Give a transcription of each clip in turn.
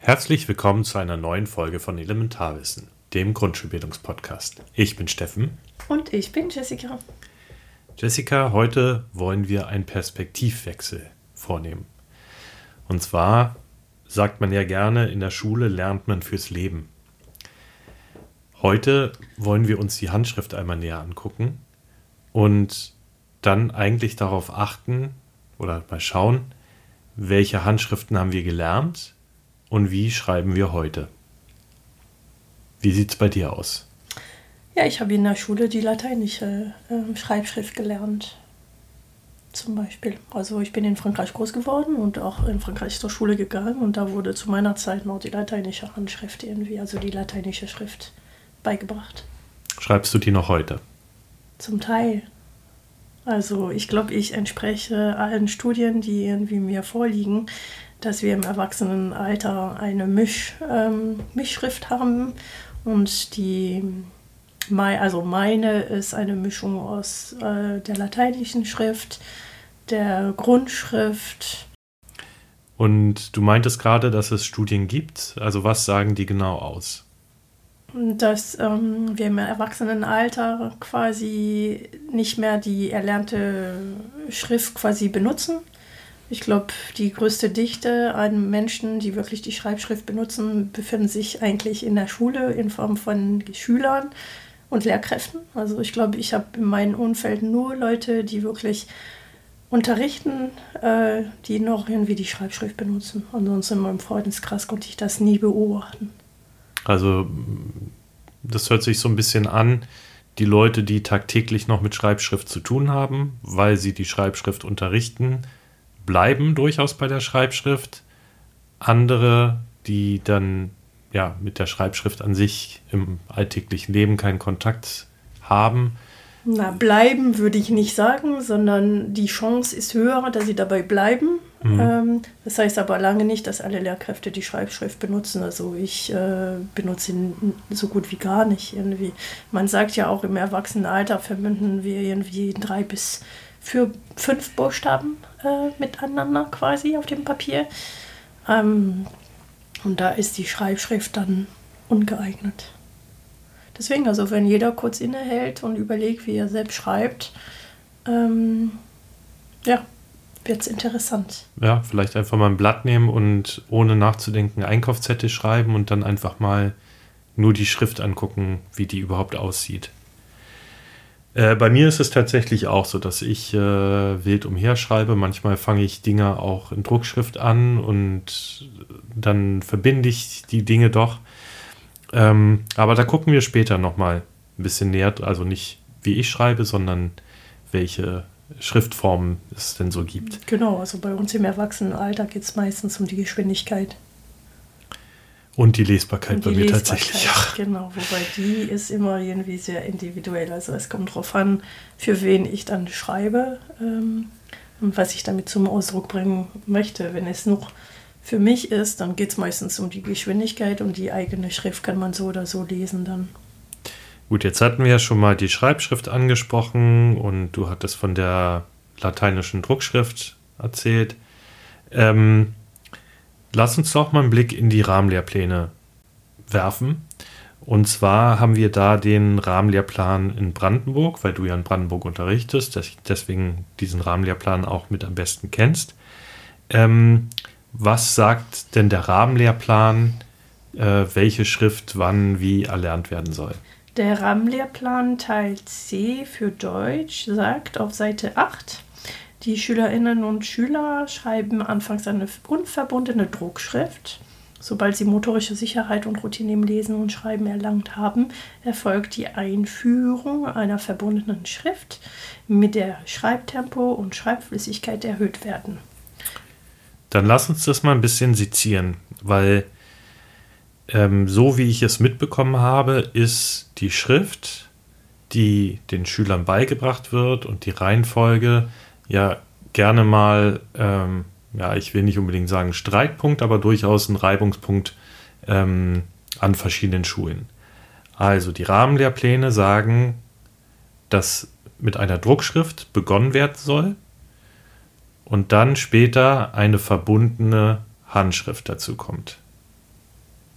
Herzlich willkommen zu einer neuen Folge von Elementarwissen, dem Grundschulbildungspodcast. Ich bin Steffen. Und ich bin Jessica. Jessica, heute wollen wir einen Perspektivwechsel vornehmen. Und zwar sagt man ja gerne, in der Schule lernt man fürs Leben. Heute wollen wir uns die Handschrift einmal näher angucken und dann eigentlich darauf achten oder mal schauen, welche Handschriften haben wir gelernt und wie schreiben wir heute. Wie sieht es bei dir aus? Ja, ich habe in der Schule die lateinische Schreibschrift gelernt. Zum Beispiel. Also ich bin in Frankreich groß geworden und auch in Frankreich zur Schule gegangen und da wurde zu meiner Zeit noch die lateinische Handschrift irgendwie, also die lateinische Schrift beigebracht. Schreibst du die noch heute? Zum Teil. Also ich glaube, ich entspreche allen Studien, die irgendwie mir vorliegen, dass wir im Erwachsenenalter eine Mischschrift haben und meine ist eine Mischung aus der lateinischen Schrift, der Grundschrift. Und du meintest gerade, dass es Studien gibt. Also was sagen die genau aus? Dass wir im Erwachsenenalter quasi nicht mehr die erlernte Schrift quasi benutzen. Ich glaube, die größte Dichte an Menschen, die wirklich die Schreibschrift benutzen, befinden sich eigentlich in der Schule in Form von Schülern und Lehrkräften. Also ich glaube, ich habe in meinem Umfeld nur Leute, die wirklich unterrichten, die noch irgendwie die Schreibschrift benutzen. Ansonsten in meinem Freundeskreis konnte ich das nie beobachten. Also das hört sich so ein bisschen an, die Leute, die tagtäglich noch mit Schreibschrift zu tun haben, weil sie die Schreibschrift unterrichten, bleiben durchaus bei der Schreibschrift. Andere, die dann ja mit der Schreibschrift an sich im alltäglichen Leben keinen Kontakt haben. Na, bleiben würde ich nicht sagen, sondern die Chance ist höher, dass sie dabei bleiben. Das heißt aber lange nicht, dass alle Lehrkräfte die Schreibschrift benutzen. Also ich benutze ihn so gut wie gar nicht irgendwie. Man sagt ja auch, im Erwachsenenalter verbinden wir irgendwie 3 bis 5 Buchstaben miteinander quasi auf dem Papier. Und da ist die Schreibschrift dann ungeeignet. Deswegen, also wenn jeder kurz innehält und überlegt, wie er selbst schreibt, wird es interessant. Ja, vielleicht einfach mal ein Blatt nehmen und ohne nachzudenken Einkaufszettel schreiben und dann einfach mal nur die Schrift angucken, wie die überhaupt aussieht. Bei mir ist es tatsächlich auch so, dass ich wild umherschreibe. Manchmal fange ich Dinge auch in Druckschrift an und dann verbinde ich die Dinge doch. Aber da gucken wir später nochmal ein bisschen näher, also nicht wie ich schreibe, sondern welche Schriftformen es denn so gibt. Genau, also bei uns im Erwachsenenalter geht es meistens um die Geschwindigkeit. Und die Lesbarkeit bei mir tatsächlich auch. Genau, wobei die ist immer irgendwie sehr individuell. Also es kommt darauf an, für wen ich dann schreibe und was ich damit zum Ausdruck bringen möchte. Wenn es noch für mich ist, dann geht es meistens um die Geschwindigkeit und die eigene Schrift kann man so oder so lesen dann. Gut, jetzt hatten wir ja schon mal die Schreibschrift angesprochen und du hattest von der lateinischen Druckschrift erzählt. Lass uns doch mal einen Blick in die Rahmenlehrpläne werfen. Und zwar haben wir da den Rahmenlehrplan in Brandenburg, weil du ja in Brandenburg unterrichtest, deswegen diesen Rahmenlehrplan auch mit am besten kennst. Was sagt denn der Rahmenlehrplan, welche Schrift wann wie erlernt werden soll? Der Rahmenlehrplan Teil C für Deutsch sagt auf Seite 8, die Schülerinnen und Schüler schreiben anfangs eine unverbundene Druckschrift. Sobald sie motorische Sicherheit und Routine im Lesen und Schreiben erlangt haben, erfolgt die Einführung einer verbundenen Schrift, mit der Schreibtempo und Schreibflüssigkeit erhöht werden. Dann lass uns das mal ein bisschen sezieren, weil so wie ich es mitbekommen habe, ist die Schrift, die den Schülern beigebracht wird und die Reihenfolge ja gerne mal, ich will nicht unbedingt sagen Streitpunkt, aber durchaus ein Reibungspunkt an verschiedenen Schulen. Also die Rahmenlehrpläne sagen, dass mit einer Druckschrift begonnen werden soll und dann später eine verbundene Handschrift dazu kommt.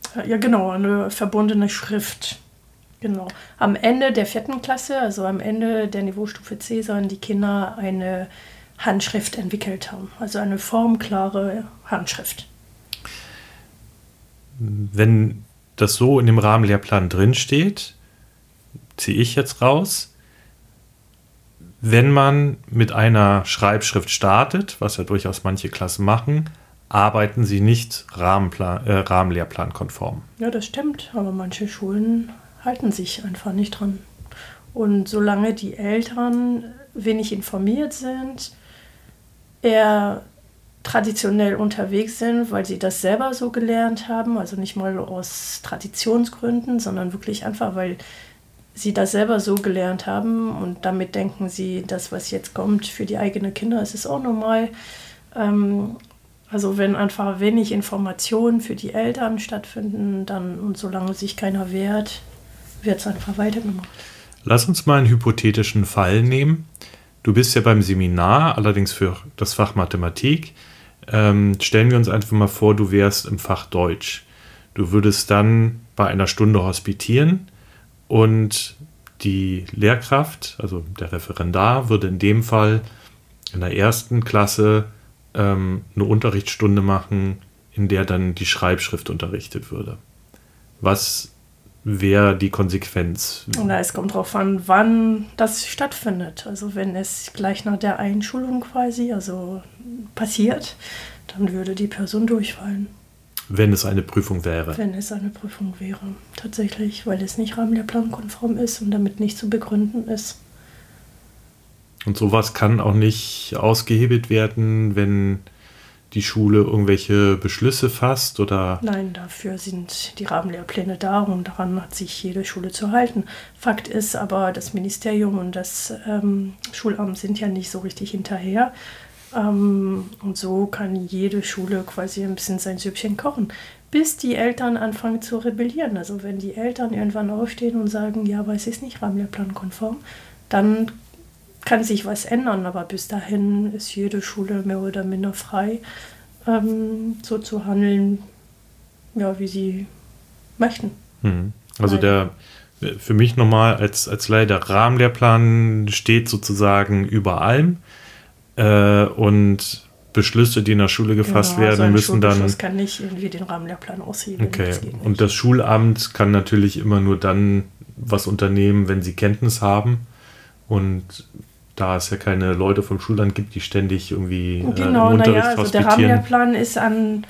Ja, genau, eine verbundene Schrift. Genau. Am Ende der 4. Klasse, also am Ende der Niveaustufe C, sollen die Kinder eine Handschrift entwickelt haben. Also eine formklare Handschrift. Wenn das so in dem Rahmenlehrplan drinsteht, ziehe ich jetzt raus, wenn man mit einer Schreibschrift startet, was ja durchaus manche Klassen machen, arbeiten sie nicht rahmenlehrplankonform. Ja, das stimmt, aber manche Schulen halten sich einfach nicht dran. Und solange die Eltern wenig informiert sind, eher traditionell unterwegs sind, weil sie das selber so gelernt haben, also nicht mal aus Traditionsgründen, sondern wirklich einfach, weil sie das selber so gelernt haben und damit denken sie, das, was jetzt kommt für die eigenen Kinder, ist es auch normal. Also wenn einfach wenig Informationen für die Eltern stattfinden, dann und solange sich keiner wehrt, wird es einfach weitergemacht. Lass uns mal einen hypothetischen Fall nehmen. Du bist ja beim Seminar, allerdings für das Fach Mathematik. Stellen wir uns einfach mal vor, du wärst im Fach Deutsch. Du würdest dann bei einer Stunde hospitieren und die Lehrkraft, also der Referendar, würde in dem Fall in der 1. Klasse eine Unterrichtsstunde machen, in der dann die Schreibschrift unterrichtet würde. Was wäre die Konsequenz? Na, es kommt darauf an, wann das stattfindet. Also wenn es gleich nach der Einschulung quasi passiert, dann würde die Person durchfallen. Wenn es eine Prüfung wäre? Wenn es eine Prüfung wäre, tatsächlich, weil es nicht rahmenlehrplankonform ist und damit nicht zu begründen ist. Und sowas kann auch nicht ausgehebelt werden, wenn die Schule irgendwelche Beschlüsse fasst, oder? Nein, dafür sind die Rahmenlehrpläne da und daran hat sich jede Schule zu halten. Fakt ist aber, das Ministerium und das Schulamt sind ja nicht so richtig hinterher. Und so kann jede Schule quasi ein bisschen sein Süppchen kochen, bis die Eltern anfangen zu rebellieren. Also wenn die Eltern irgendwann aufstehen und sagen, ja, aber es ist nicht rahmenlehrplankonform, dann kann sich was ändern, aber bis dahin ist jede Schule mehr oder minder frei, so zu handeln, ja, wie sie möchten. Also für mich nochmal als Laie, der Rahmenlehrplan steht sozusagen über allem und Beschlüsse, die in der Schule gefasst werden, ein müssen dann... Das kann nicht irgendwie den Rahmenlehrplan aushebeln. Okay, und das Schulamt kann natürlich immer nur dann was unternehmen, wenn sie Kenntnis haben, und da es ja keine Leute vom Schulamt gibt, die ständig irgendwie im Unterricht also der Rahmenlehrplan ist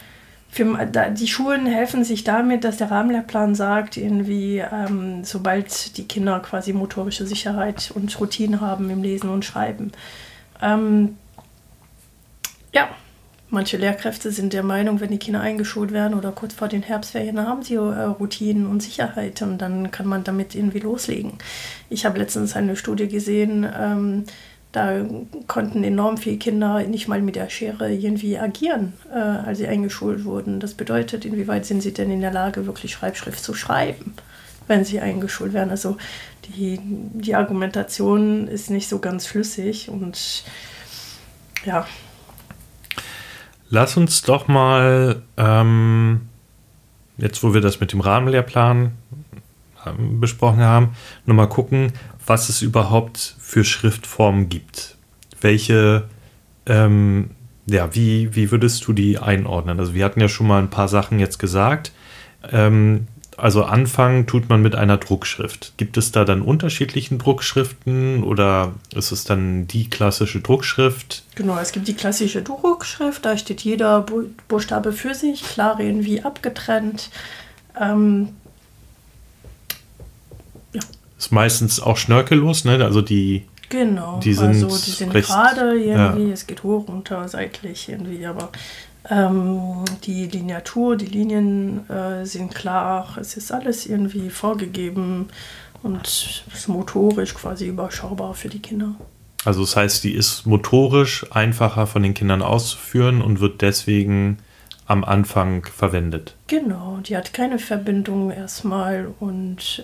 die Schulen helfen sich damit, dass der Rahmenlehrplan sagt, irgendwie, sobald die Kinder quasi motorische Sicherheit und Routine haben im Lesen und Schreiben. Manche Lehrkräfte sind der Meinung, wenn die Kinder eingeschult werden oder kurz vor den Herbstferien, haben sie Routinen und Sicherheit und dann kann man damit irgendwie loslegen. Ich habe letztens eine Studie gesehen, da konnten enorm viele Kinder nicht mal mit der Schere irgendwie agieren, als sie eingeschult wurden. Das bedeutet, inwieweit sind sie denn in der Lage, wirklich Schreibschrift zu schreiben, wenn sie eingeschult werden. Also die Argumentation ist nicht so ganz flüssig und ja. Lass uns doch mal, jetzt wo wir das mit dem Rahmenlehrplan besprochen haben, nochmal gucken, was es überhaupt für Schriftformen gibt. Welche, wie würdest du die einordnen? Also wir hatten ja schon mal ein paar Sachen jetzt gesagt. Also anfangen tut man mit einer Druckschrift. Gibt es da dann unterschiedlichen Druckschriften oder ist es dann die klassische Druckschrift? Genau, es gibt die klassische Druckschrift, da steht jeder Buchstabe für sich, klar irgendwie abgetrennt. Ist meistens auch schnörkellos, ne? Also die sind gerade irgendwie, es geht hoch, runter, seitlich irgendwie, aber die Lineatur, die Linien sind klar, es ist alles irgendwie vorgegeben und ist motorisch quasi überschaubar für die Kinder. Also das heißt, die ist motorisch einfacher von den Kindern auszuführen und wird deswegen am Anfang verwendet. Genau, die hat keine Verbindung erstmal und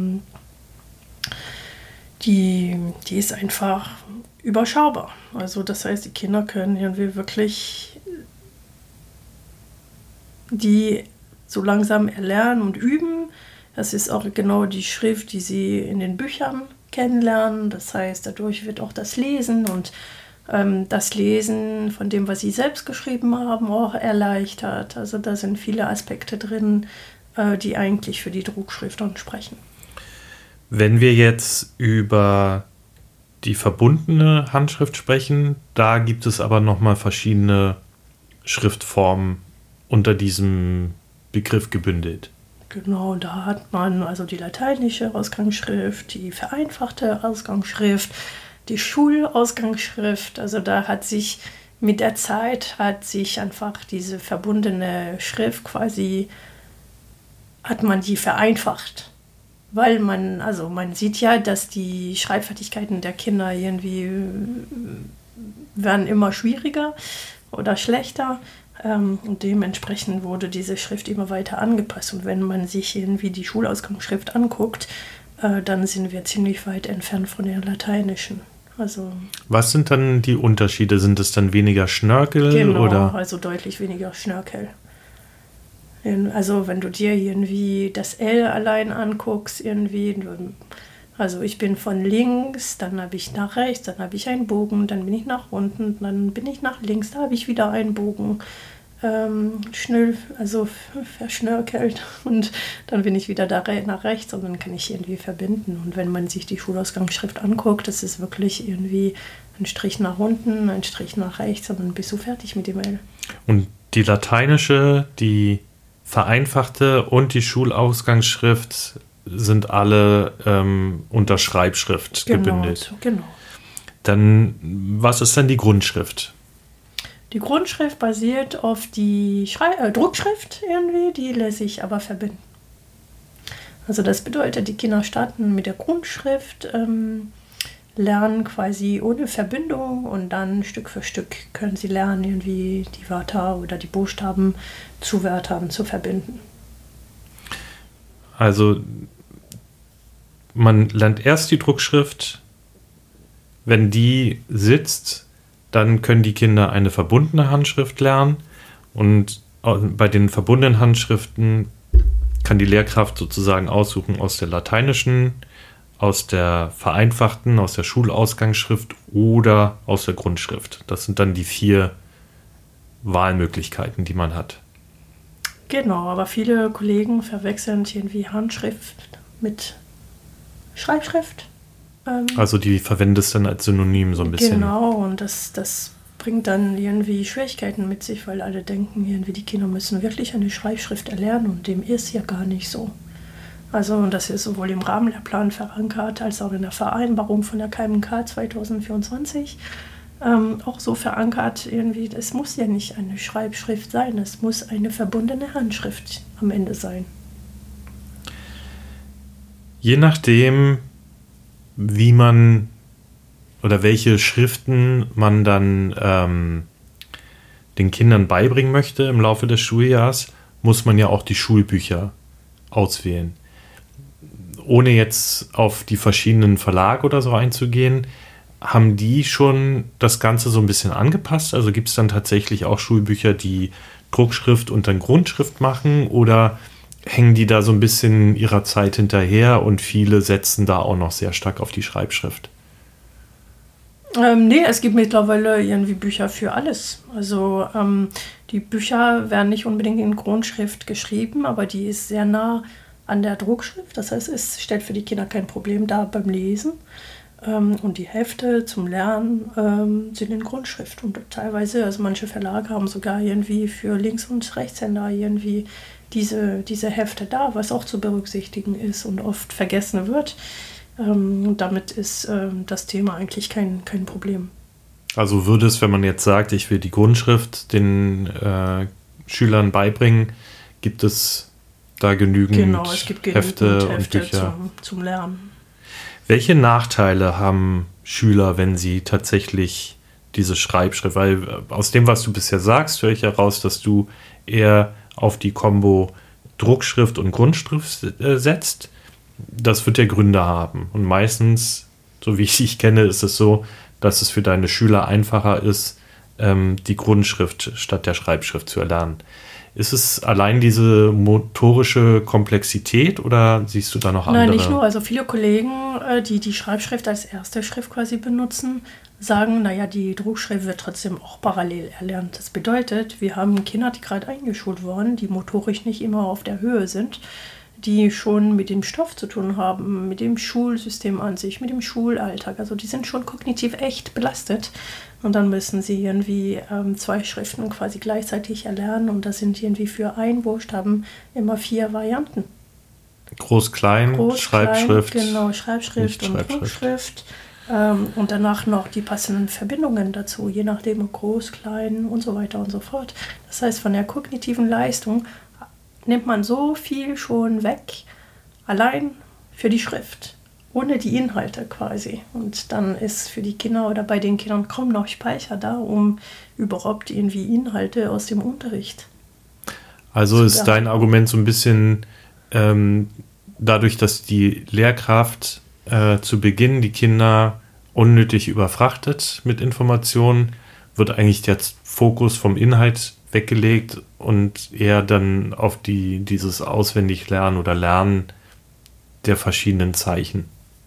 die ist einfach überschaubar. Also das heißt, die Kinder können irgendwie wirklich die so langsam erlernen und üben. Das ist auch genau die Schrift, die sie in den Büchern kennenlernen. Das heißt, dadurch wird auch das Lesen und das Lesen von dem, was sie selbst geschrieben haben, auch erleichtert. Also da sind viele Aspekte drin, die eigentlich für die Druckschrift ansprechen. Wenn wir jetzt über die verbundene Handschrift sprechen, da gibt es aber nochmal verschiedene Schriftformen unter diesem Begriff gebündelt. Genau, da hat man also die lateinische Ausgangsschrift, die vereinfachte Ausgangsschrift, die Schulausgangsschrift. Also da hat sich mit der Zeit einfach diese verbundene Schrift quasi, hat man die vereinfacht. Weil man sieht ja, dass die Schreibfertigkeiten der Kinder irgendwie werden immer schwieriger oder schlechter. Und dementsprechend wurde diese Schrift immer weiter angepasst. Und wenn man sich irgendwie die Schulausgangsschrift anguckt, dann sind wir ziemlich weit entfernt von der lateinischen. Also, was sind dann die Unterschiede? Sind es dann weniger Schnörkel? Genau, oder? Also deutlich weniger Schnörkel. Also wenn du dir irgendwie das L allein anguckst, also ich bin von links, dann habe ich nach rechts, dann habe ich einen Bogen, dann bin ich nach unten, dann bin ich nach links, da habe ich wieder einen Bogen. Verschnörkelt und dann bin ich wieder nach rechts und dann kann ich irgendwie verbinden. Und wenn man sich die Schulausgangsschrift anguckt, das ist wirklich irgendwie ein Strich nach unten, ein Strich nach rechts und dann bist du fertig mit dem L. Und die lateinische, die vereinfachte und die Schulausgangsschrift sind alle unter Schreibschrift gebündelt. Genau. Dann, was ist dann die Grundschrift? Die Grundschrift basiert auf die Druckschrift irgendwie, die lässt sich aber verbinden. Also das bedeutet, die Kinder starten mit der Grundschrift, lernen quasi ohne Verbindung und dann Stück für Stück können sie lernen, irgendwie die Wörter oder die Buchstaben zu Wörtern zu verbinden. Also man lernt erst die Druckschrift, wenn die sitzt, dann können die Kinder eine verbundene Handschrift lernen und bei den verbundenen Handschriften kann die Lehrkraft sozusagen aussuchen aus der lateinischen, aus der vereinfachten, aus der Schulausgangsschrift oder aus der Grundschrift. Das sind dann die 4 Wahlmöglichkeiten, die man hat. Genau, aber viele Kollegen verwechseln irgendwie Handschrift mit Schreibschrift. Also die verwendest dann als Synonym so ein bisschen. Genau, und das bringt dann irgendwie Schwierigkeiten mit sich, weil alle denken, irgendwie die Kinder müssen wirklich eine Schreibschrift erlernen und dem ist ja gar nicht so. Also das ist sowohl im Rahmenlehrplan verankert, als auch in der Vereinbarung von der KMK 2024 auch so verankert, irgendwie, es muss ja nicht eine Schreibschrift sein, es muss eine verbundene Handschrift am Ende sein. Je nachdem, wie man oder welche Schriften man dann den Kindern beibringen möchte im Laufe des Schuljahrs, muss man ja auch die Schulbücher auswählen. Ohne jetzt auf die verschiedenen Verlage oder so einzugehen, haben die schon das Ganze so ein bisschen angepasst? Also gibt es dann tatsächlich auch Schulbücher, die Druckschrift und dann Grundschrift machen oder hängen die da so ein bisschen ihrer Zeit hinterher und viele setzen da auch noch sehr stark auf die Schreibschrift? Nee, es gibt mittlerweile irgendwie Bücher für alles. Also die Bücher werden nicht unbedingt in Grundschrift geschrieben, aber die ist sehr nah an der Druckschrift. Das heißt, es stellt für die Kinder kein Problem dar beim Lesen. Und die Hefte zum Lernen sind in Grundschrift. Und teilweise, also manche Verlage haben sogar irgendwie für Links- und Rechtshänder irgendwie diese Hefte da, was auch zu berücksichtigen ist und oft vergessen wird. Und damit ist das Thema eigentlich kein Problem. Also würde es, wenn man jetzt sagt, ich will die Grundschrift den Schülern beibringen, gibt es da genügend Hefte und Bücher zum Lernen. Welche Nachteile haben Schüler, wenn sie tatsächlich diese Schreibschrift, weil aus dem, was du bisher sagst, höre ich heraus, dass du eher auf die Kombo Druckschrift und Grundschrift setzt. Das wird ja Gründe haben. Und meistens, so wie ich dich kenne, ist es so, dass es für deine Schüler einfacher ist, die Grundschrift statt der Schreibschrift zu erlernen. Ist es allein diese motorische Komplexität oder siehst du da noch andere? Nein, nicht nur. Also viele Kollegen, die die Schreibschrift als erste Schrift quasi benutzen, sagen, naja, die Druckschrift wird trotzdem auch parallel erlernt. Das bedeutet, wir haben Kinder, die gerade eingeschult wurden, die motorisch nicht immer auf der Höhe sind, die schon mit dem Stoff zu tun haben, mit dem Schulsystem an sich, mit dem Schulalltag. Also die sind schon kognitiv echt belastet. Und dann müssen sie irgendwie 2 Schriften quasi gleichzeitig erlernen. Und das sind irgendwie für einen Buchstaben immer 4 Varianten. Groß, klein, Schreibschrift. Klein, genau, Schreibschrift und Druckschrift. Und danach noch die passenden Verbindungen dazu, je nachdem ob groß, klein und so weiter und so fort. Das heißt, von der kognitiven Leistung nimmt man so viel schon weg, allein für die Schrift, ohne die Inhalte quasi. Und dann ist für die Kinder oder bei den Kindern kaum noch Speicher da, um überhaupt irgendwie Inhalte aus dem Unterricht. Also ist dein Argument so ein bisschen dadurch, dass die Lehrkraft zu Beginn die Kinder unnötig überfrachtet mit Informationen, wird eigentlich der Fokus vom Inhalt weggelegt und eher dann auf dieses Auswendiglernen oder Lernen der verschiedenen Zeichen.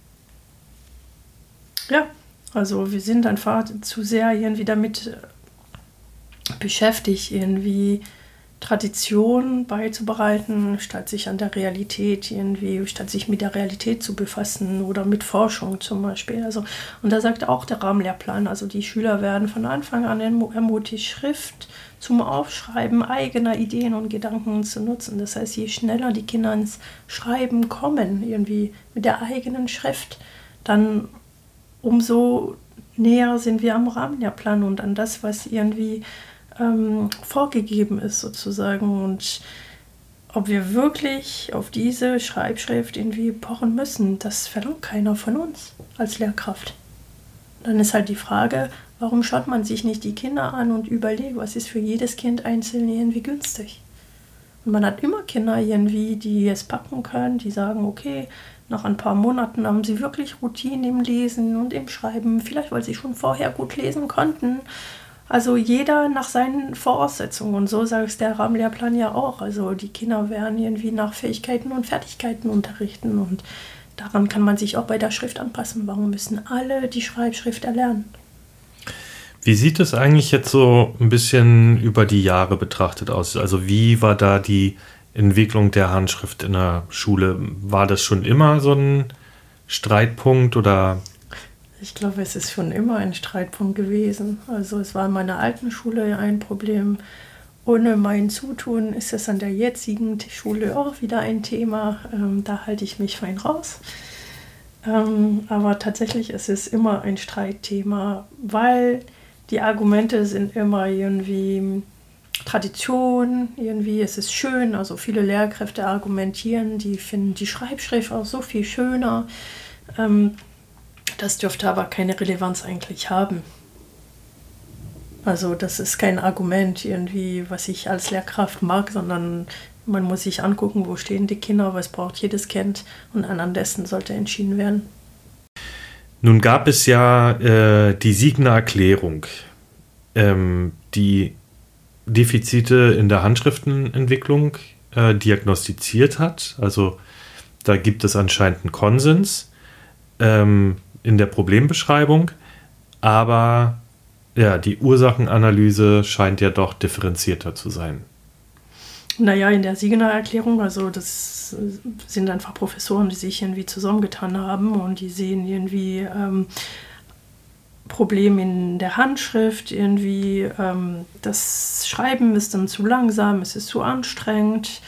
Ja, also wir sind einfach zu sehr irgendwie damit beschäftigt, irgendwie Tradition beizubehalten, statt sich mit der Realität zu befassen oder mit Forschung zum Beispiel. Also, und da sagt auch der Rahmenlehrplan, also die Schüler werden von Anfang an ermutigt, Schrift zum Aufschreiben eigener Ideen und Gedanken zu nutzen. Das heißt, je schneller die Kinder ins Schreiben kommen, irgendwie mit der eigenen Schrift, dann umso näher sind wir am Rahmenlehrplan und an das, was irgendwie vorgegeben ist sozusagen. Und ob wir wirklich auf diese Schreibschrift irgendwie pochen müssen, das verlangt keiner von uns als Lehrkraft. Dann ist halt die Frage, warum schaut man sich nicht die Kinder an und überlegt, was ist für jedes Kind einzeln irgendwie günstig. Und man hat immer Kinder irgendwie, die es packen können, die sagen, okay, nach ein paar Monaten haben sie wirklich Routine im Lesen und im Schreiben, vielleicht weil sie schon vorher gut lesen konnten. Also jeder nach seinen Voraussetzungen. Und so sagt der Rahmenlehrplan ja auch. Also die Kinder werden irgendwie nach Fähigkeiten und Fertigkeiten unterrichten. Und daran kann man sich auch bei der Schrift anpassen. Warum müssen alle die Schreibschrift erlernen? Wie sieht es eigentlich jetzt so ein bisschen über die Jahre betrachtet aus? Also wie war da die Entwicklung der Handschrift in der Schule? War das schon immer so ein Streitpunkt oder? Ich glaube, es ist schon immer ein Streitpunkt gewesen. Also es war in meiner alten Schule ein Problem. Ohne mein Zutun ist es an der jetzigen Schule auch wieder ein Thema. Da halte ich mich fein raus. Aber tatsächlich ist es immer ein Streitthema, weil die Argumente sind immer irgendwie Tradition, irgendwie ist es schön. Also viele Lehrkräfte argumentieren, die finden die Schreibschrift auch so viel schöner. Das dürfte aber keine Relevanz eigentlich haben. Also das ist kein Argument irgendwie, was ich als Lehrkraft mag, sondern man muss sich angucken, wo stehen die Kinder, was braucht jedes Kind und anhand dessen sollte entschieden werden. Nun gab es ja die Siegner Erklärung, die Defizite in der Handschriftenentwicklung diagnostiziert hat. Also da gibt es anscheinend einen Konsens in der Problembeschreibung, aber ja, die Ursachenanalyse scheint ja doch differenzierter zu sein. Naja, in der Siegner-Erklärung, also das sind einfach Professoren, die sich irgendwie zusammengetan haben und die sehen irgendwie Probleme in der Handschrift, irgendwie das Schreiben ist dann zu langsam, es ist zu anstrengend,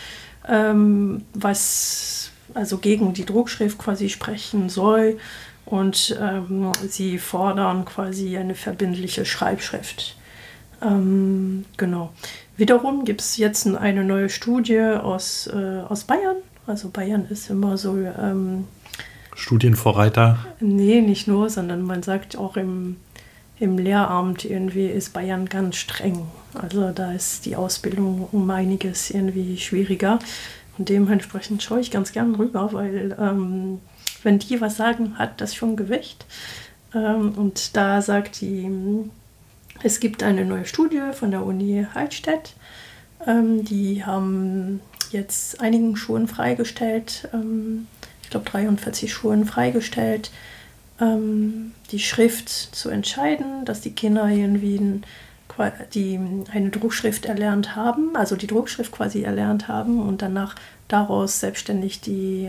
was also gegen die Druckschrift quasi sprechen soll. Und sie fordern quasi eine verbindliche Schreibschrift. Genau. Wiederum gibt es jetzt eine neue Studie aus Bayern. Also Bayern ist immer so... Studienvorreiter? Nee, nicht nur, sondern man sagt auch im Lehramt irgendwie ist Bayern ganz streng. Also da ist die Ausbildung um einiges irgendwie schwieriger. Und dementsprechend schaue ich ganz gern rüber, weil... wenn die was sagen, hat das schon Gewicht. Und da sagt die, es gibt eine neue Studie von der Uni Heilstätt, Die haben jetzt einigen Schulen freigestellt, ich glaube 43 Schulen freigestellt, die Schrift zu entscheiden, dass die Kinder irgendwie eine Druckschrift erlernt haben, also die Druckschrift quasi erlernt haben und danach daraus selbstständig die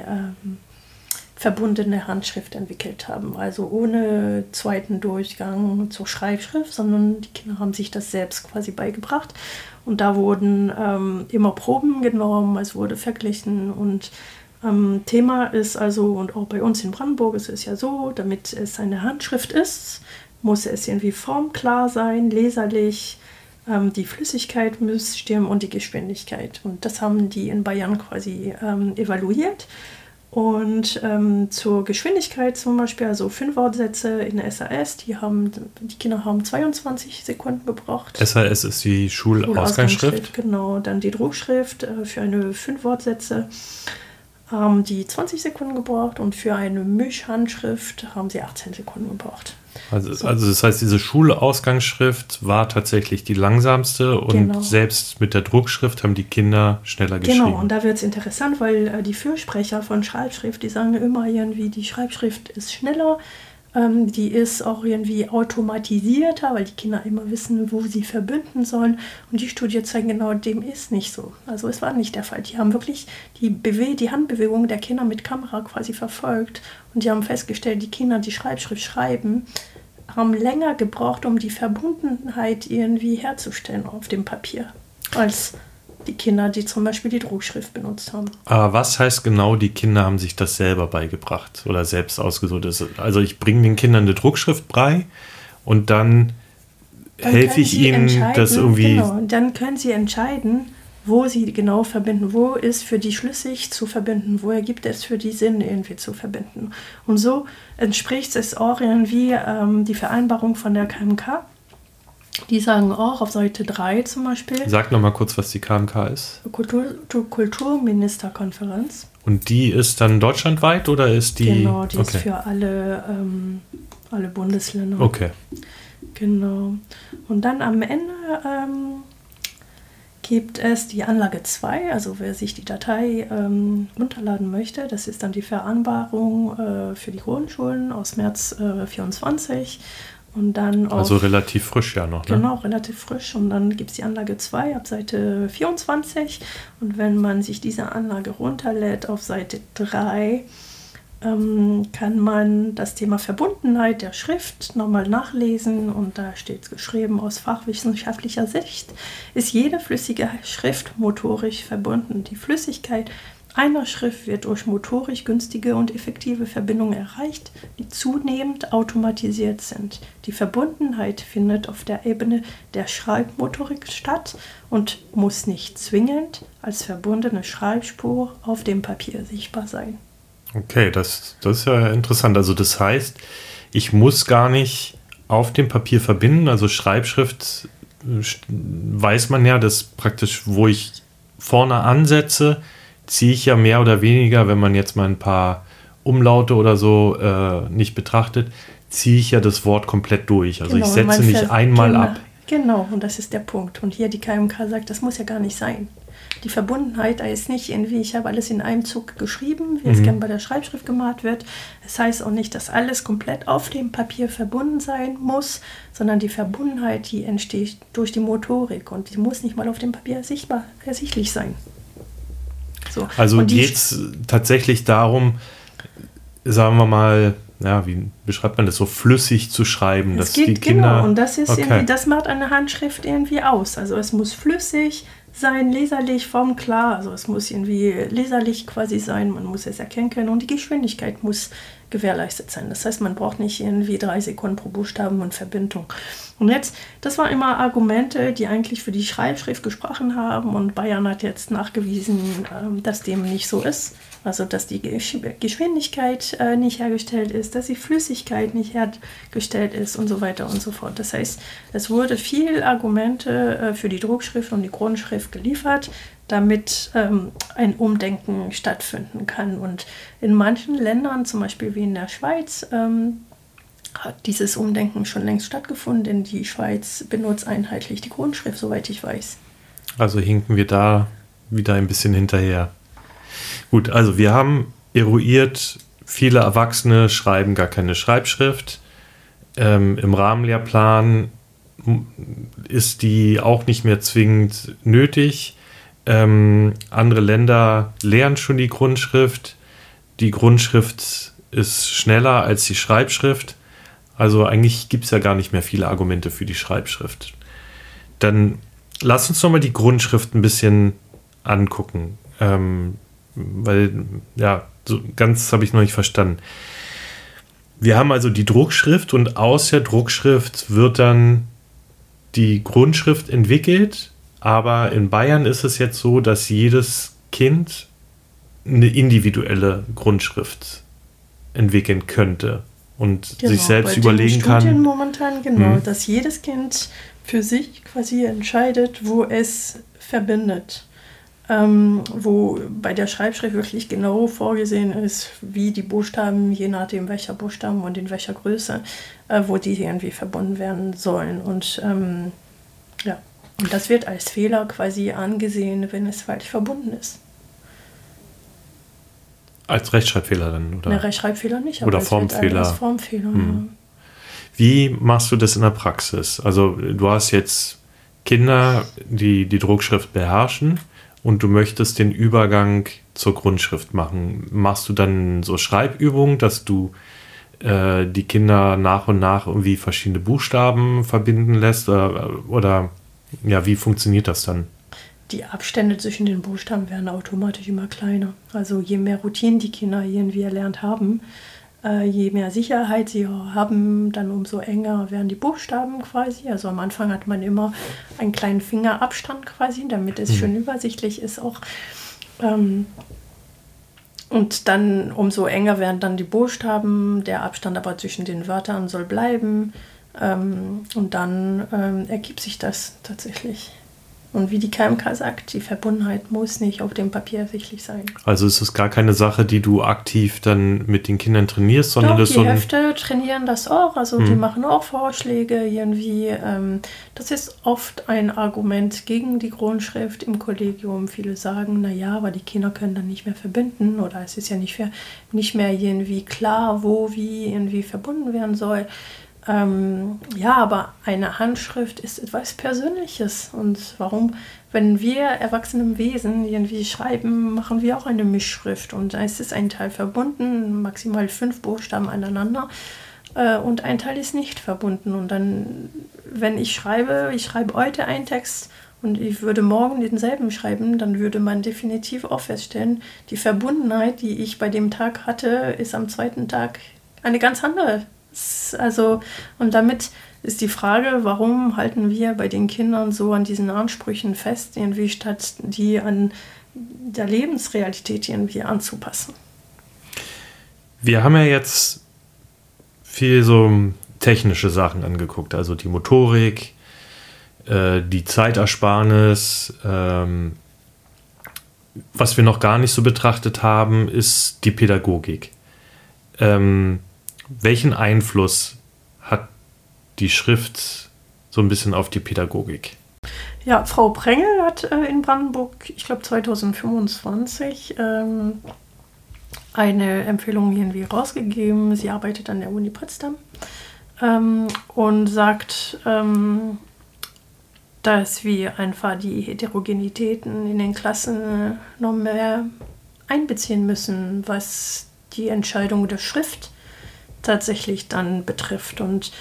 verbundene Handschrift entwickelt haben. Also ohne zweiten Durchgang zur Schreibschrift, sondern die Kinder haben sich das selbst quasi beigebracht. Und da wurden immer Proben genommen, es wurde verglichen und Thema ist also, und auch bei uns in Brandenburg ist es ja so, damit es eine Handschrift ist, muss es irgendwie formklar sein, leserlich, die Flüssigkeit muss stimmen und die Geschwindigkeit. Und das haben die in Bayern quasi evaluiert. Und zur Geschwindigkeit zum Beispiel, also 5 Wortsätze in der SAS, die Kinder haben 22 Sekunden gebraucht. SAS ist die Schulausgangsschrift. Genau, dann die Druckschrift für eine 5 Wortsätze haben die 20 Sekunden gebraucht und für eine Mischhandschrift haben sie 18 Sekunden gebraucht. Also das heißt, diese Schulausgangsschrift war tatsächlich die langsamste und selbst mit der Druckschrift haben die Kinder schneller geschrieben. Genau, und da wird es interessant, weil die Fürsprecher von Schreibschrift, die sagen immer irgendwie, die Schreibschrift ist schneller, die ist auch irgendwie automatisierter, weil die Kinder immer wissen, wo sie verbinden sollen. Und die Studie zeigt genau, dem ist nicht so. Also es war nicht der Fall. Die haben wirklich die Handbewegung der Kinder mit Kamera quasi verfolgt. Und die haben festgestellt, die Kinder, die Schreibschrift schreiben, haben länger gebraucht, um die Verbundenheit irgendwie herzustellen auf dem Papier, als die Kinder, die zum Beispiel die Druckschrift benutzt haben. Aber was heißt genau, die Kinder haben sich das selber beigebracht oder selbst ausgesucht? Also ich bringe den Kindern eine Schrift bei und dann helfe ich ihnen, das irgendwie... Genau, dann können sie entscheiden, wo sie genau verbinden, wo ist für die schlüssig zu verbinden, wo ergibt es für die Sinn irgendwie zu verbinden. Und so entspricht es auch irgendwie die Vereinbarung von der KMK. Die sagen auch auf Seite 3 zum Beispiel. Sag noch mal kurz, was die KMK ist. Kulturministerkonferenz. Und die ist dann deutschlandweit oder ist die... Genau, die ist für alle Bundesländer. Okay. Genau. Und dann am Ende gibt es die Anlage 2, also wer sich die Datei runterladen möchte, das ist dann die Vereinbarung für die Grundschulen aus März 24. Und dann also relativ frisch ja noch, ne? Genau, relativ frisch. Und dann gibt es die Anlage 2 ab Seite 24. Und wenn man sich diese Anlage runterlädt auf Seite 3, kann man das Thema Verbundenheit der Schrift nochmal nachlesen. Und da steht geschrieben, aus fachwissenschaftlicher Sicht ist jede flüssige Schrift motorisch verbunden. Die Flüssigkeit einer Schrift wird durch motorisch günstige und effektive Verbindungen erreicht, die zunehmend automatisiert sind. Die Verbundenheit findet auf der Ebene der Schreibmotorik statt und muss nicht zwingend als verbundene Schreibspur auf dem Papier sichtbar sein. Okay, das ist ja interessant. Also das heißt, ich muss gar nicht auf dem Papier verbinden. Also Schreibschrift weiß man ja, dass praktisch, wo ich vorne ansetze, ziehe ich ja mehr oder weniger, wenn man jetzt mal ein paar Umlaute oder so nicht betrachtet, ziehe ich ja das Wort komplett durch. Also ich setze nicht einmal ab. Genau, und das ist der Punkt. Und hier die KMK sagt, das muss ja gar nicht sein. Die Verbundenheit ist nicht irgendwie, ich habe alles in einem Zug geschrieben, wie es gerne bei der Schreibschrift gemacht wird. Das heißt auch nicht, dass alles komplett auf dem Papier verbunden sein muss, sondern die Verbundenheit, die entsteht durch die Motorik und die muss nicht mal auf dem Papier ersichtlich sein. So. Also geht es tatsächlich darum, sagen wir mal, ja, wie beschreibt man das, so flüssig zu schreiben, dass die Kinder... Genau, und das ist irgendwie, das macht eine Handschrift irgendwie aus. Also es muss flüssig sein, leserlich, formklar, also es muss irgendwie leserlich quasi sein, man muss es erkennen können und die Geschwindigkeit muss gewährleistet sein. Das heißt, man braucht nicht irgendwie 3 Sekunden pro Buchstaben und Verbindung. Und jetzt, das waren immer Argumente, die eigentlich für die Schreibschrift gesprochen haben und Bayern hat jetzt nachgewiesen, dass dem nicht so ist. Also, dass die Geschwindigkeit nicht hergestellt ist, dass die Flüssigkeit nicht hergestellt ist und so weiter und so fort. Das heißt, es wurde viel Argumente für die Druckschrift und die Grundschrift geliefert, damit ein Umdenken stattfinden kann. Und in manchen Ländern, zum Beispiel wie in der Schweiz, hat dieses Umdenken schon längst stattgefunden, denn die Schweiz benutzt einheitlich die Grundschrift, soweit ich weiß. Also hinken wir da wieder ein bisschen hinterher. Gut, also wir haben eruiert, viele Erwachsene schreiben gar keine Schreibschrift. Im Rahmenlehrplan ist die auch nicht mehr zwingend nötig. Andere Länder lehren schon die Grundschrift. Die Grundschrift ist schneller als die Schreibschrift. Also eigentlich gibt es ja gar nicht mehr viele Argumente für die Schreibschrift. Dann lass uns nochmal die Grundschrift ein bisschen angucken. Weil, ja, so ganz habe ich noch nicht verstanden. Wir haben also die Druckschrift und aus der Druckschrift wird dann die Grundschrift entwickelt. Aber in Bayern ist es jetzt so, dass jedes Kind eine individuelle Grundschrift entwickeln könnte und sich selbst überlegen kann. Studien momentan genau, dass jedes Kind für sich quasi entscheidet, wo es verbindet. Wo bei der Schreibschrift wirklich genau vorgesehen ist, wie die Buchstaben, je nachdem welcher Buchstaben und in welcher Größe, wo die irgendwie verbunden werden sollen. Und ja, und das wird als Fehler quasi angesehen, wenn es falsch verbunden ist. Als Rechtschreibfehler dann, oder? Ne, Rechtschreibfehler nicht, aber oder Formfehler. Als Formfehler. Ja. Wie machst du das in der Praxis? Also du hast jetzt Kinder, die die Druckschrift beherrschen und du möchtest den Übergang zur Grundschrift machen. Machst du dann so Schreibübungen, dass du die Kinder nach und nach irgendwie verschiedene Buchstaben verbinden lässt? Oder ja, wie funktioniert das dann? Die Abstände zwischen den Buchstaben werden automatisch immer kleiner. Also je mehr Routinen die Kinder irgendwie erlernt haben, je mehr Sicherheit sie haben, dann umso enger werden die Buchstaben quasi. Also am Anfang hat man immer einen kleinen Fingerabstand quasi, damit es schön übersichtlich ist auch. Und dann umso enger werden dann die Buchstaben, der Abstand aber zwischen den Wörtern soll bleiben. Und dann ergibt sich das tatsächlich. Und wie die KMK sagt, die Verbundenheit muss nicht auf dem Papier ersichtlich sein. Also ist es gar keine Sache, die du aktiv dann mit den Kindern trainierst, sondern doch, das die so Hefte trainieren das auch. Also die machen auch Vorschläge irgendwie. Das ist oft ein Argument gegen die Grundschrift im Kollegium. Viele sagen, naja, aber die Kinder können dann nicht mehr verbinden oder es ist ja nicht mehr irgendwie klar, wo wie irgendwie verbunden werden soll. Ja, aber eine Handschrift ist etwas Persönliches. Und warum, wenn wir erwachsenen Wesen irgendwie schreiben, machen wir auch eine Mischschrift. Und es ist ein Teil verbunden, maximal 5 Buchstaben aneinander. Und ein Teil ist nicht verbunden. Und dann, wenn ich schreibe heute einen Text und ich würde morgen denselben schreiben, dann würde man definitiv auch feststellen, die Verbundenheit, die ich bei dem Tag hatte, ist am zweiten Tag eine ganz andere. Also, und damit ist die Frage, warum halten wir bei den Kindern so an diesen Ansprüchen fest, irgendwie statt die an der Lebensrealität irgendwie anzupassen? Wir haben ja jetzt viel so technische Sachen angeguckt, also die Motorik, die Zeitersparnis. Was wir noch gar nicht so betrachtet haben, ist die Pädagogik. Welchen Einfluss hat die Schrift so ein bisschen auf die Pädagogik? Ja, Frau Prengel hat in Brandenburg, ich glaube 2025, eine Empfehlung irgendwie rausgegeben. Sie arbeitet an der Uni Potsdam und sagt, dass wir einfach die Heterogenitäten in den Klassen noch mehr einbeziehen müssen, was die Entscheidung der Schrift tatsächlich dann betrifft. Und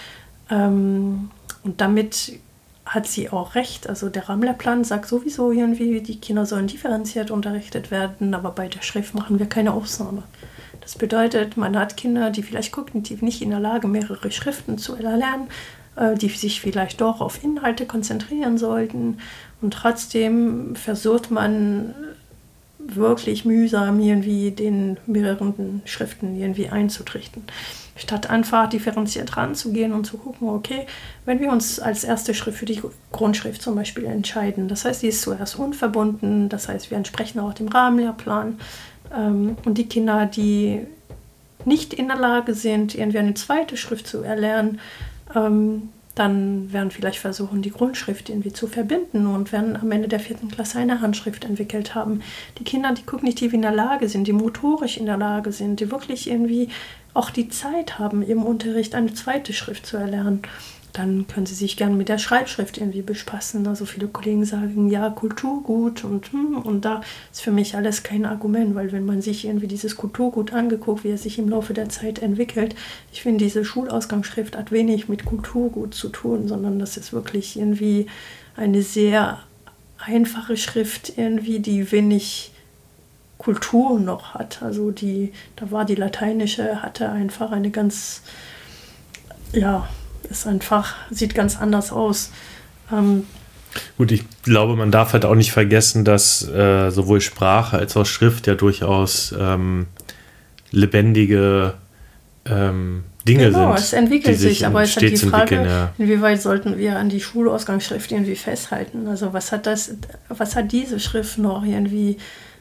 damit hat sie auch recht. Also der Rahmenlehrplan sagt sowieso irgendwie, die Kinder sollen differenziert unterrichtet werden, aber bei der Schrift machen wir keine Ausnahme. Das bedeutet, man hat Kinder, die vielleicht kognitiv nicht in der Lage, mehrere Schriften zu erlernen, die sich vielleicht doch auf Inhalte konzentrieren sollten. Und trotzdem versucht man wirklich mühsam irgendwie den mehreren Schriften irgendwie einzutrichten. Statt einfach differenziert ranzugehen und zu gucken, okay, wenn wir uns als erste Schrift für die Grundschrift zum Beispiel entscheiden, das heißt, die ist zuerst unverbunden, das heißt, wir entsprechen auch dem Rahmenlehrplan und die Kinder, die nicht in der Lage sind, irgendwie eine zweite Schrift zu erlernen, dann werden vielleicht versuchen, die Grundschrift irgendwie zu verbinden und werden am Ende der 4. Klasse eine Handschrift entwickelt haben. Die Kinder, die kognitiv in der Lage sind, die motorisch in der Lage sind, die wirklich irgendwie auch die Zeit haben, im Unterricht eine zweite Schrift zu erlernen, dann können sie sich gerne mit der Schreibschrift irgendwie bespaßen. Also viele Kollegen sagen, ja, Kulturgut und da ist für mich alles kein Argument, weil wenn man sich irgendwie dieses Kulturgut angeguckt, wie es sich im Laufe der Zeit entwickelt, ich finde, diese Schulausgangsschrift hat wenig mit Kulturgut zu tun, sondern das ist wirklich irgendwie eine sehr einfache Schrift, irgendwie, die wenig Kultur noch hat. Also da war die lateinische, hatte einfach eine ganz, ja, ist einfach, sieht ganz anders aus. Gut, ich glaube, man darf halt auch nicht vergessen, dass sowohl Sprache als auch Schrift ja durchaus lebendige Dinge sind. Genau, es entwickelt sich, aber es hat die Frage, ja. Inwieweit sollten wir an die Schulausgangsschrift irgendwie festhalten? Also was hat diese Schrift noch irgendwie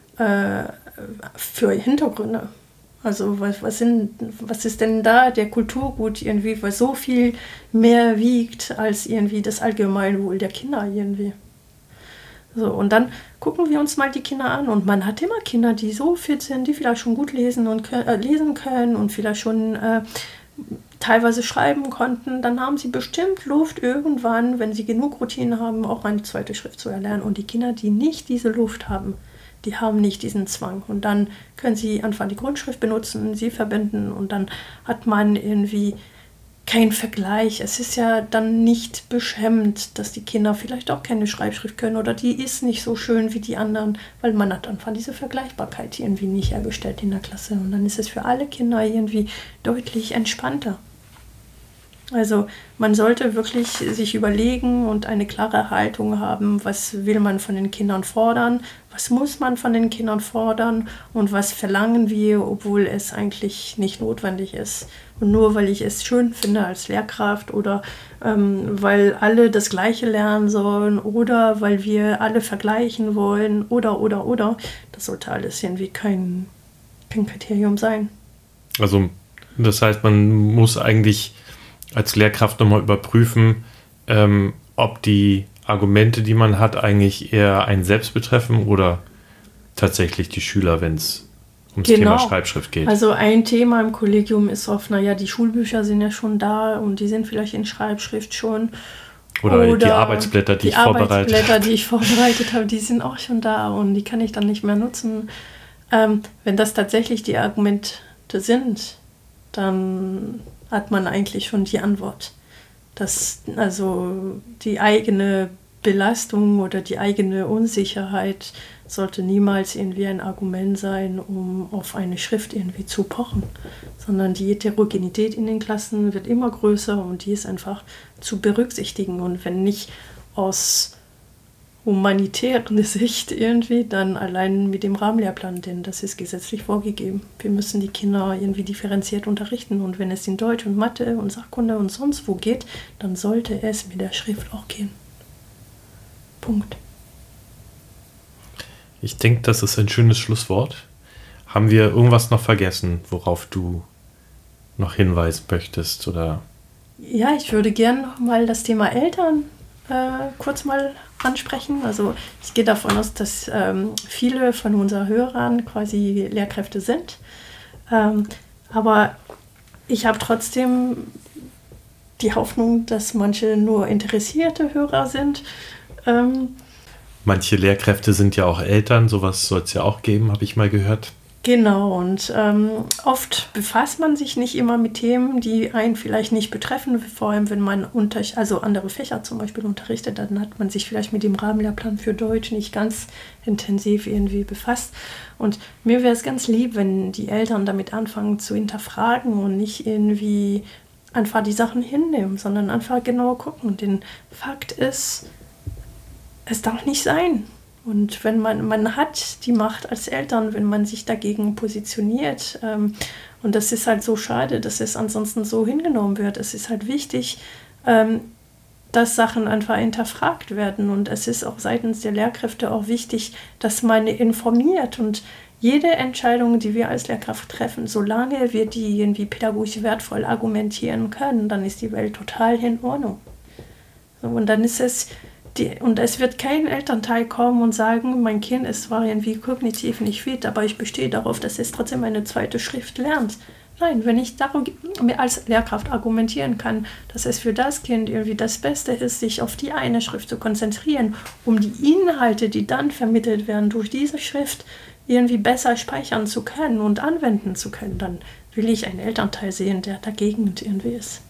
für Hintergründe? Also was ist denn da der Kulturgut irgendwie, was so viel mehr wiegt als irgendwie das Allgemeinwohl der Kinder irgendwie. So, und dann gucken wir uns mal die Kinder an und man hat immer Kinder, die so fit sind, die vielleicht schon gut lesen können und vielleicht schon teilweise schreiben konnten, dann haben sie bestimmt Luft irgendwann, wenn sie genug Routine haben, auch eine zweite Schrift zu erlernen. Und die Kinder, die nicht diese Luft haben, die haben nicht diesen Zwang. Und dann können sie einfach die Grundschrift benutzen, sie verbinden und dann hat man irgendwie keinen Vergleich. Es ist ja dann nicht beschämend, dass die Kinder vielleicht auch keine Schreibschrift können oder die ist nicht so schön wie die anderen, weil man hat einfach diese Vergleichbarkeit irgendwie nicht hergestellt in der Klasse. Und dann ist es für alle Kinder irgendwie deutlich entspannter. Also man sollte wirklich sich überlegen und eine klare Haltung haben, was will man von den Kindern fordern, was muss man von den Kindern fordern und was verlangen wir, obwohl es eigentlich nicht notwendig ist. Und nur weil ich es schön finde als Lehrkraft oder weil alle das Gleiche lernen sollen oder weil wir alle vergleichen wollen oder, das sollte alles irgendwie kein Kriterium sein. Also das heißt, man muss eigentlich als Lehrkraft nochmal überprüfen, ob die Argumente, die man hat, eigentlich eher einen selbst betreffen oder tatsächlich die Schüler, wenn es ums Thema Schreibschrift geht. Also ein Thema im Kollegium ist oft, die Schulbücher sind ja schon da und die sind vielleicht in Schreibschrift schon. Oder die Arbeitsblätter, die ich vorbereitet habe, die sind auch schon da und die kann ich dann nicht mehr nutzen. Wenn das tatsächlich die Argumente sind, dann hat man eigentlich schon die Antwort. Dass also die eigene Belastung oder die eigene Unsicherheit sollte niemals irgendwie ein Argument sein, um auf eine Schrift irgendwie zu pochen, sondern die Heterogenität in den Klassen wird immer größer und die ist einfach zu berücksichtigen und wenn nicht aus humanitären Sicht irgendwie, dann allein mit dem Rahmenlehrplan, denn das ist gesetzlich vorgegeben. Wir müssen die Kinder irgendwie differenziert unterrichten und wenn es in Deutsch und Mathe und Sachkunde und sonst wo geht, dann sollte es mit der Schrift auch gehen. Punkt. Ich denke, das ist ein schönes Schlusswort. Haben wir irgendwas noch vergessen, worauf du noch hinweisen möchtest? Oder? Ja, ich würde gerne noch mal das Thema Eltern kurz mal ansprechen. Also ich gehe davon aus, dass viele von unseren Hörern quasi Lehrkräfte sind. Aber ich habe trotzdem die Hoffnung, dass manche nur interessierte Hörer sind. Manche Lehrkräfte sind ja auch Eltern, sowas soll es ja auch geben, habe ich mal gehört. Genau, und oft befasst man sich nicht immer mit Themen, die einen vielleicht nicht betreffen, vor allem wenn man andere Fächer zum Beispiel unterrichtet, dann hat man sich vielleicht mit dem Rahmenlehrplan für Deutsch nicht ganz intensiv irgendwie befasst. Und mir wäre es ganz lieb, wenn die Eltern damit anfangen zu hinterfragen und nicht irgendwie einfach die Sachen hinnehmen, sondern einfach genau gucken. Denn Fakt ist, es darf nicht sein. Und wenn man hat die Macht als Eltern, wenn man sich dagegen positioniert, und das ist halt so schade, dass es ansonsten so hingenommen wird. Es ist halt wichtig, dass Sachen einfach hinterfragt werden und es ist auch seitens der Lehrkräfte auch wichtig, dass man informiert und jede Entscheidung, die wir als Lehrkraft treffen, solange wir die irgendwie pädagogisch wertvoll argumentieren können, dann ist die Welt total in Ordnung. So, und dann ist es, und es wird kein Elternteil kommen und sagen, mein Kind ist zwar irgendwie kognitiv nicht fit, aber ich bestehe darauf, dass es trotzdem eine zweite Schrift lernt. Nein, wenn ich darum mir als Lehrkraft argumentieren kann, dass es für das Kind irgendwie das Beste ist, sich auf die eine Schrift zu konzentrieren, um die Inhalte, die dann vermittelt werden durch diese Schrift, irgendwie besser speichern zu können und anwenden zu können, dann will ich einen Elternteil sehen, der dagegen irgendwie ist.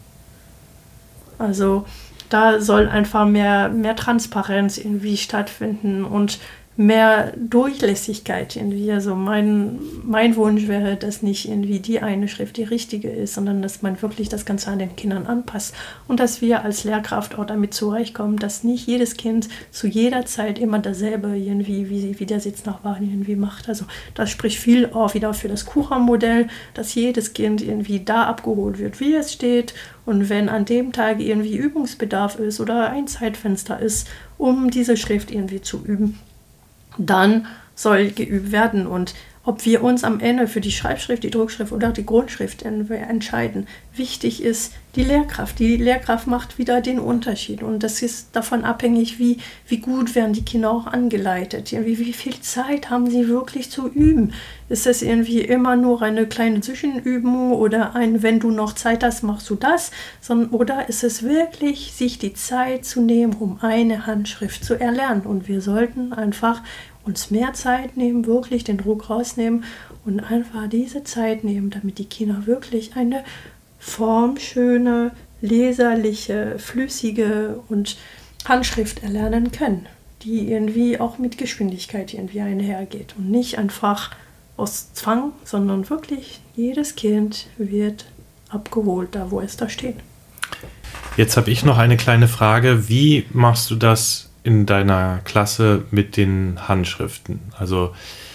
Also da soll einfach mehr Transparenz irgendwie stattfinden und mehr Durchlässigkeit irgendwie. Also mein Wunsch wäre, dass nicht irgendwie die eine Schrift die richtige ist, sondern dass man wirklich das Ganze an den Kindern anpasst und dass wir als Lehrkraft auch damit zurechtkommen, dass nicht jedes Kind zu jeder Zeit immer dasselbe irgendwie, wie der Sitznachbarn irgendwie macht. Also das spricht viel auch wieder für das Kuchen-Modell, dass jedes Kind irgendwie da abgeholt wird, wie es steht, und wenn an dem Tag irgendwie Übungsbedarf ist oder ein Zeitfenster ist, um diese Schrift irgendwie zu üben, dann soll geübt werden. Und ob wir uns am Ende für die Schreibschrift, die Druckschrift oder die Grundschrift entscheiden, wichtig ist die Lehrkraft. Die Lehrkraft macht wieder den Unterschied. Und das ist davon abhängig, wie gut werden die Kinder auch angeleitet. Wie viel Zeit haben sie wirklich zu üben? Ist das irgendwie immer nur eine kleine Zwischenübung oder wenn du noch Zeit hast, machst du das? Oder ist es wirklich, sich die Zeit zu nehmen, um eine Handschrift zu erlernen? Und wir sollten einfach uns mehr Zeit nehmen, wirklich den Druck rausnehmen und einfach diese Zeit nehmen, damit die Kinder wirklich eine formschöne, leserliche, flüssige und Handschrift erlernen können, die irgendwie auch mit Geschwindigkeit irgendwie einhergeht und nicht einfach aus Zwang, sondern wirklich jedes Kind wird abgeholt, da wo es da steht. Jetzt habe ich noch eine kleine Frage. Wie machst du das in deiner Klasse mit den Handschriften? Also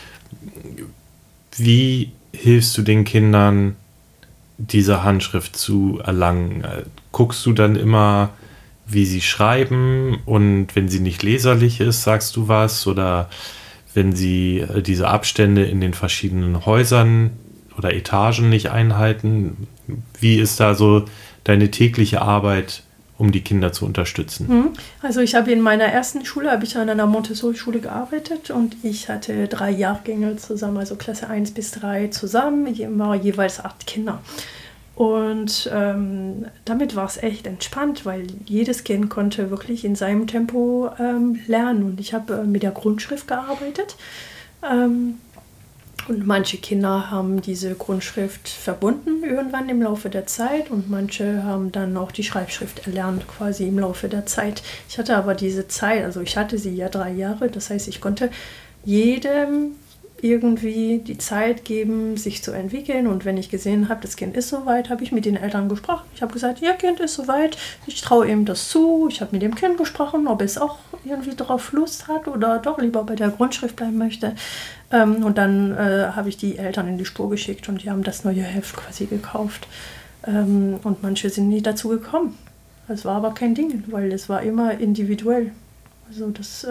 wie hilfst du den Kindern, diese Handschrift zu erlangen? Guckst du dann immer, wie sie schreiben, und wenn sie nicht leserlich ist, sagst du was? Oder wenn sie diese Abstände in den verschiedenen Häusern oder Etagen nicht einhalten? Wie ist da so deine tägliche Arbeit, um die Kinder zu unterstützen? Also ich habe in meiner ersten Schule, habe ich an einer Montessori-Schule gearbeitet und ich hatte 3 Jahrgänge zusammen, also Klasse 1 bis 3 zusammen, immer jeweils 8 Kinder. Und damit war es echt entspannt, weil jedes Kind konnte wirklich in seinem Tempo lernen. Und ich habe mit der Grundschrift gearbeitet. Und manche Kinder haben diese Grundschrift verbunden irgendwann im Laufe der Zeit und manche haben dann auch die Schreibschrift erlernt quasi im Laufe der Zeit. Ich hatte aber diese Zeit, also ich hatte sie ja 3 Jahre, das heißt, ich konnte jedem irgendwie die Zeit geben, sich zu entwickeln, und wenn ich gesehen habe, das Kind ist soweit, habe ich mit den Eltern gesprochen. Ich habe gesagt, ihr Kind ist soweit, ich traue ihm das zu. Ich habe mit dem Kind gesprochen, ob es auch irgendwie darauf Lust hat oder doch lieber bei der Grundschrift bleiben möchte. Und dann habe ich die Eltern in die Spur geschickt und die haben das neue Heft quasi gekauft. Und manche sind nie dazu gekommen. Das war aber kein Ding, weil es war immer individuell. Also das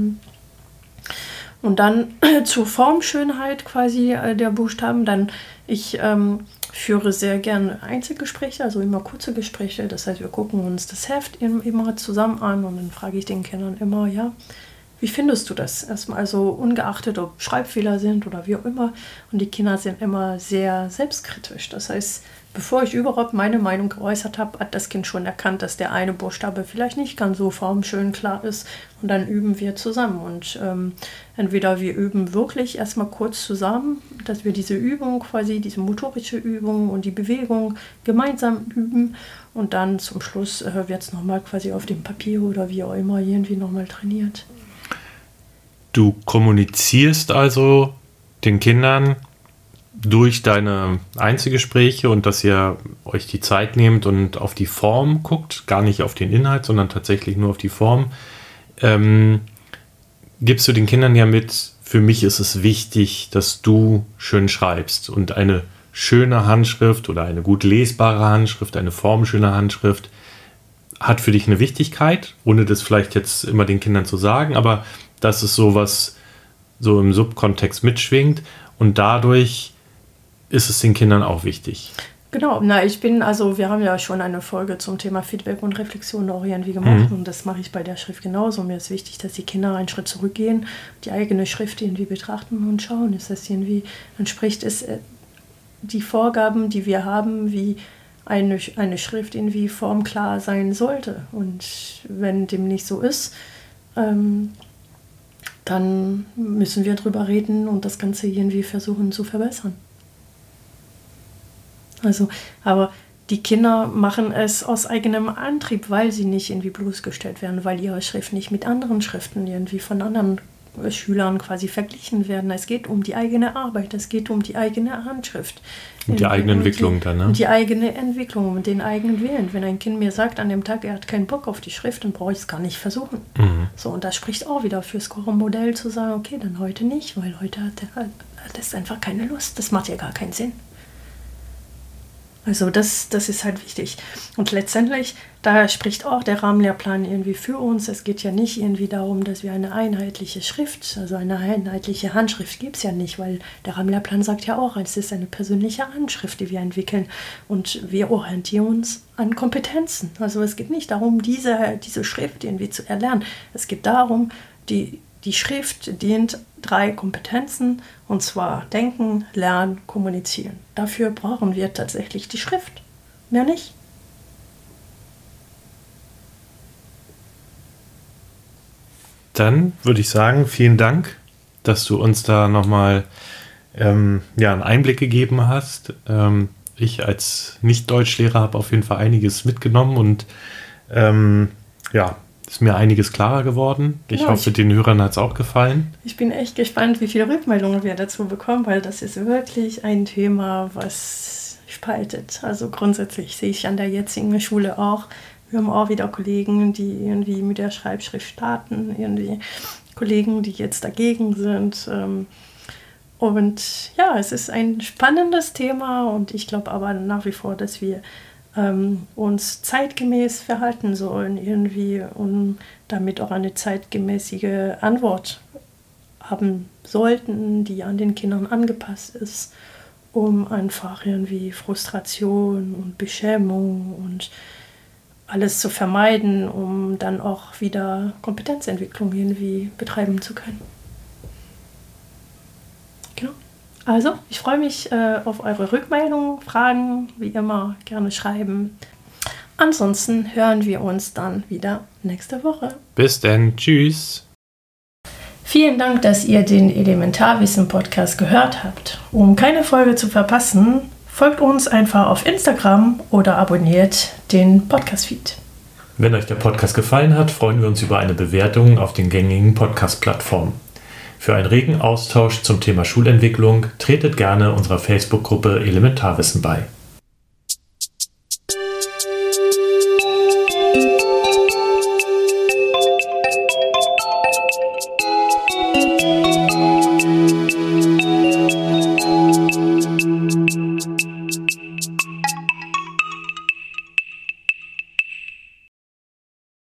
und dann zur Formschönheit quasi der Buchstaben, ich führe sehr gerne Einzelgespräche, also immer kurze Gespräche. Das heißt, wir gucken uns das Heft immer zusammen an und dann frage ich den Kindern immer, ja, wie findest du das? Erstmal, also ungeachtet, ob Schreibfehler sind oder wie auch immer. Und die Kinder sind immer sehr selbstkritisch. Das heißt, bevor ich überhaupt meine Meinung geäußert habe, hat das Kind schon erkannt, dass der eine Buchstabe vielleicht nicht ganz so formschön klar ist. Und dann üben wir zusammen. Und entweder wir üben wirklich erstmal kurz zusammen, dass wir diese Übung quasi, diese motorische Übung und die Bewegung gemeinsam üben. Und dann zum Schluss wird es nochmal quasi auf dem Papier oder wie auch immer irgendwie nochmal trainiert. Du kommunizierst also den Kindern durch deine Einzelgespräche und dass ihr euch die Zeit nehmt und auf die Form guckt, gar nicht auf den Inhalt, sondern tatsächlich nur auf die Form, gibst du den Kindern ja mit, für mich ist es wichtig, dass du schön schreibst, und eine schöne Handschrift oder eine gut lesbare Handschrift, eine formschöne Handschrift hat für dich eine Wichtigkeit, ohne das vielleicht jetzt immer den Kindern zu sagen, aber dass es sowas so im Subkontext mitschwingt, und dadurch ist es den Kindern auch wichtig. Genau, wir haben ja schon eine Folge zum Thema Feedback und Reflexion auch irgendwie gemacht und das mache ich bei der Schrift genauso. Mir ist wichtig, dass die Kinder einen Schritt zurückgehen, die eigene Schrift irgendwie betrachten und schauen, ist das irgendwie, entspricht es die Vorgaben, die wir haben, wie eine Schrift irgendwie formklar sein sollte. Und wenn dem nicht so ist, dann müssen wir drüber reden und das Ganze irgendwie versuchen zu verbessern. Aber die Kinder machen es aus eigenem Antrieb, weil sie nicht irgendwie bloßgestellt werden, weil ihre Schrift nicht mit anderen Schriften irgendwie von anderen Schülern quasi verglichen werden. Es geht um die eigene Arbeit, es geht um die eigene Handschrift. Und die eigene Entwicklung dann, ne? Die eigene Entwicklung und den eigenen Willen. Wenn ein Kind mir sagt an dem Tag, er hat keinen Bock auf die Schrift, dann brauche ich es gar nicht versuchen. So, und das spricht auch wieder fürs Modell zu sagen, okay, dann heute nicht, weil heute hat es einfach keine Lust. Das macht ja gar keinen Sinn. Also das ist halt wichtig. Und letztendlich, da spricht auch der Rahmenlehrplan irgendwie für uns. Es geht ja nicht irgendwie darum, dass wir eine einheitliche Schrift, also eine einheitliche Handschrift gibt es ja nicht, weil der Rahmenlehrplan sagt ja auch, es ist eine persönliche Handschrift, die wir entwickeln. Und wir orientieren uns an Kompetenzen. Also es geht nicht darum, diese Schrift irgendwie zu erlernen. Es geht darum, die Schrift dient 3 Kompetenzen, und zwar Denken, Lernen, Kommunizieren. Dafür brauchen wir tatsächlich die Schrift, mehr nicht. Dann würde ich sagen, vielen Dank, dass du uns da nochmal einen Einblick gegeben hast. Ich als Nicht-Deutschlehrer habe auf jeden Fall einiges mitgenommen und ist mir einiges klarer geworden. Ich hoffe, den Hörern hat es auch gefallen. Ich bin echt gespannt, wie viele Rückmeldungen wir dazu bekommen, weil das ist wirklich ein Thema, was spaltet. Also grundsätzlich sehe ich an der jetzigen Schule auch, wir haben auch wieder Kollegen, die irgendwie mit der Schreibschrift starten, irgendwie Kollegen, die jetzt dagegen sind. Und ja, es ist ein spannendes Thema und ich glaube aber nach wie vor, dass wir uns zeitgemäß verhalten sollen irgendwie und damit auch eine zeitgemäßige Antwort haben sollten, die an den Kindern angepasst ist, um einfach irgendwie Frustration und Beschämung und alles zu vermeiden, um dann auch wieder Kompetenzentwicklung irgendwie betreiben zu können. Genau. Also, ich freue mich auf eure Rückmeldungen, Fragen, wie immer, gerne schreiben. Ansonsten hören wir uns dann wieder nächste Woche. Bis dann, tschüss. Vielen Dank, dass ihr den Elementarwissen-Podcast gehört habt. Um keine Folge zu verpassen, folgt uns einfach auf Instagram oder abonniert den Podcast-Feed. Wenn euch der Podcast gefallen hat, freuen wir uns über eine Bewertung auf den gängigen Podcast-Plattformen. Für einen regen Austausch zum Thema Schulentwicklung tretet gerne unserer Facebook-Gruppe Elementarwissen bei.